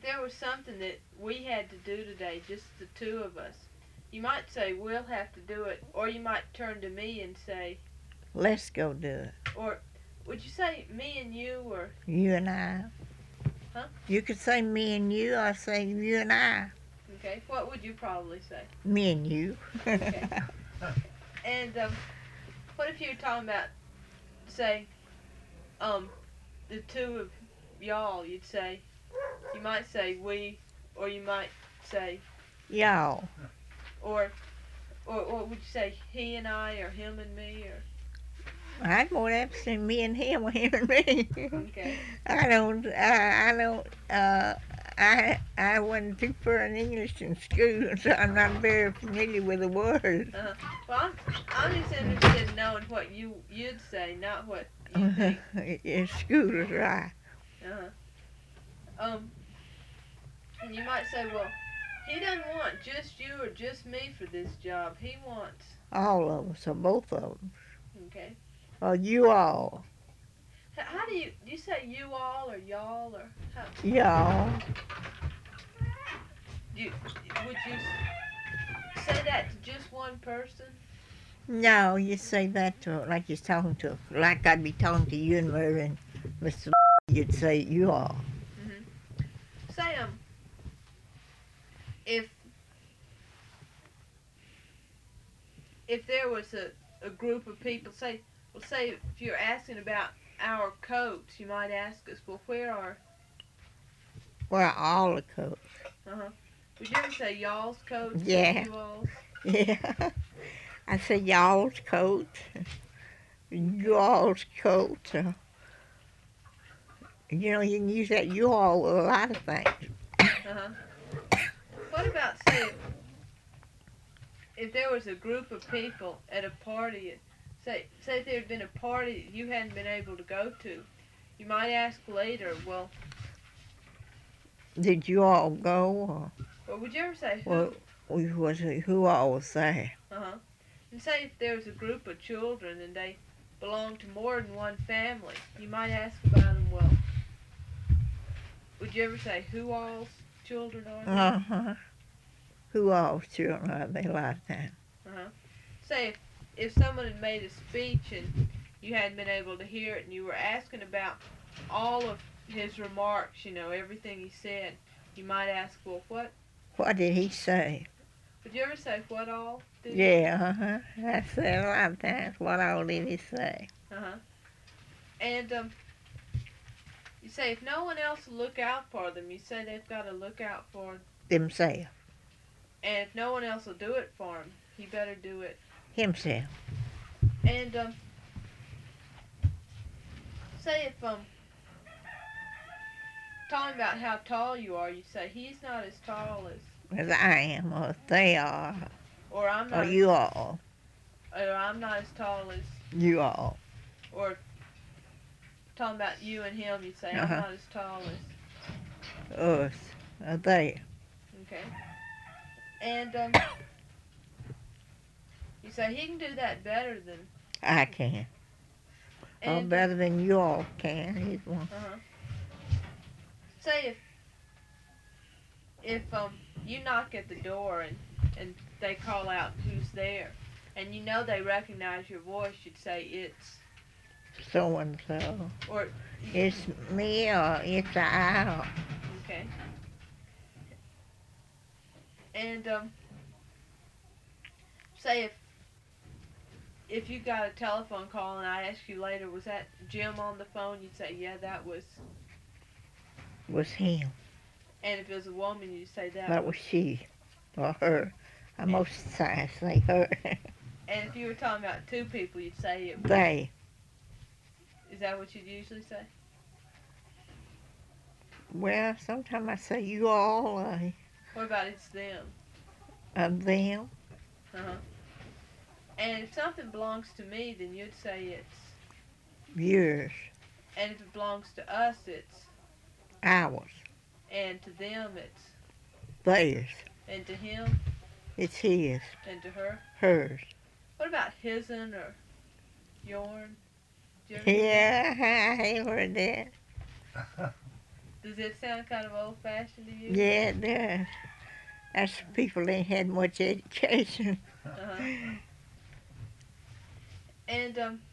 there was something that we had to do today, just the two of us, you might say we'll have to do it, or you might turn to me and say, let's go do it. or would you say me and you, or You and I. Huh? You could say me and you, or say you and I. okay? What would you probably say? Me and you. Okay. And what if you were talking about, say, the two of y'all? You'd say, you might say we, or you might say, Y'all. or would you say he and I, or him and me, or I'd more have to say me and him, or him and me. okay? I wasn't too far in English in school, so I'm not very familiar with the words. Well, I'm just interested in knowing what you'd say, not what you think. Yeah, school is right. And you might say, well, he doesn't want just you or just me for this job. He wants, All of us, or both of them. okay? Or you all. How do you say you all or y'all, or how? Y'all. Would you say that to just one person? No, you say that to, like you're talking to, like I'd be talking to you and Murray and Mr. You'd say you all. Say, if there was a group of people, say if you're asking about our coats, you might ask us, well, where are? Well, all the coats. Would you ever say y'all's coats? Yeah. Or you all's? Yeah. I say y'all's coat. You all's coat. You know, you can use that you all with a lot of things. What about, say, if there was a group of people at a party, say if there had been a party that you hadn't been able to go to, you might ask later, well, did you all go? Or would you ever say who? Well, who all was there? And say if there was a group of children and they belonged to more than one family, you might ask about them, well, would you ever say who all's children are they? Who all's children are they a lot of times? Say if someone had made a speech and you hadn't been able to hear it and you were asking about all of his remarks, you know, everything he said, you might ask, well, what did he say? Would you ever say what all? Yeah, I said a lot of times, what all did he say? And you say if no one else will look out for them, you say they've got to look out for themselves. And if no one else will do it for him, he better do it himself. And say if talking about how tall you are, you say he's not as tall as I am, or they are, or I'm not, or you all, or I'm not as tall as you all, or talking about you and him, you say I'm not as tall as us, or they. Okay. And you say he can do that better than I can. Or better than you all can. He's one. Say if you knock at the door and they call out who's there, and you know they recognize your voice, you'd say it's so and so. Or it's me, or it's I. Okay. And say if you got a telephone call and I ask you later, was that Jim on the phone? You'd say, yeah, that was him. And if it was a woman, you'd say that was she, or her. I most times say her. And if you were talking about two people, you'd say it was they. Is that what you'd usually say? Well, sometimes I say you all. What about it's them? Them. And if something belongs to me, then you'd say it's yours. And if it belongs to us, it's ours. And to them, it's theirs. And to him, it's his. And to her, hers. What about his'n or yourn? Yeah, I heard that. Does it sound kind of old-fashioned to you? Yeah, it does. That's people ain't had much education. Uh-huh. And